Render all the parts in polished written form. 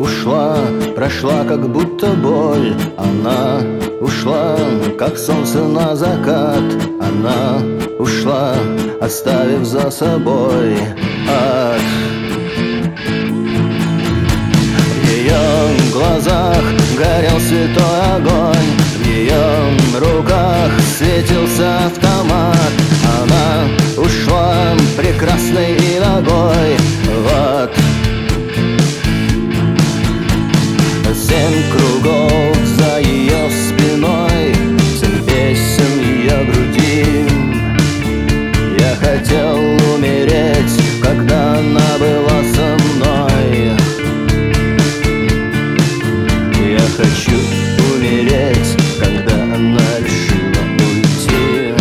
ушла, прошла как будто боль. Она ушла, как солнце на закат. Она ушла, оставив за собой ад. В ее глазах горел святой огонь, в ее руках светился автомат. Она ушла прекрасной и ногой в ад. 7 кругов за ее спиной, 7 песен ее груди. Я хотел умереть, когда она была со мной. Я хочу умереть, когда она решила уйти.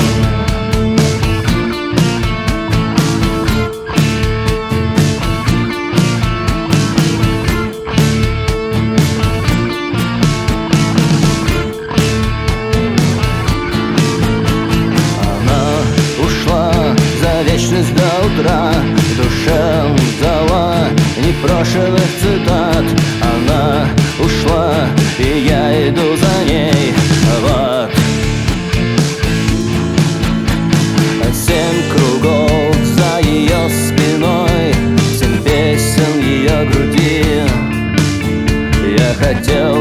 Вечность до утра, в душе дала непрошенных цитат. Она ушла, и я иду за ней в ад. 7 кругов за ее спиной, 7 песен ее груди. Я хотел